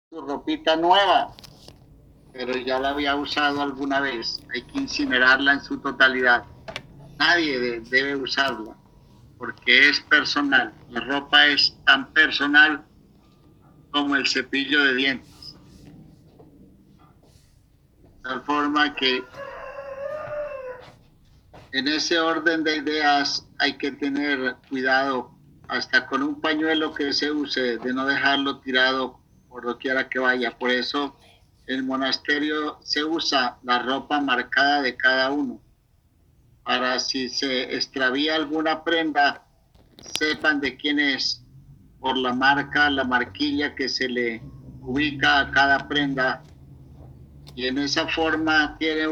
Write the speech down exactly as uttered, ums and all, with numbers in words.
su ropita nueva, pero ya la había usado alguna vez. Hay que incinerarla en su totalidad. Nadie de, debe usarla porque es personal. La ropa es tan personal como el cepillo de dientes. De tal forma que en ese orden de ideas hay que tener cuidado hasta con un pañuelo que se use, de no dejarlo tirado por doquiera que vaya. Por eso en el monasterio se usa la ropa marcada de cada uno, para si se extravía alguna prenda, sepan de quién es, por la marca, la marquilla que se le ubica a cada prenda, y en esa forma tiene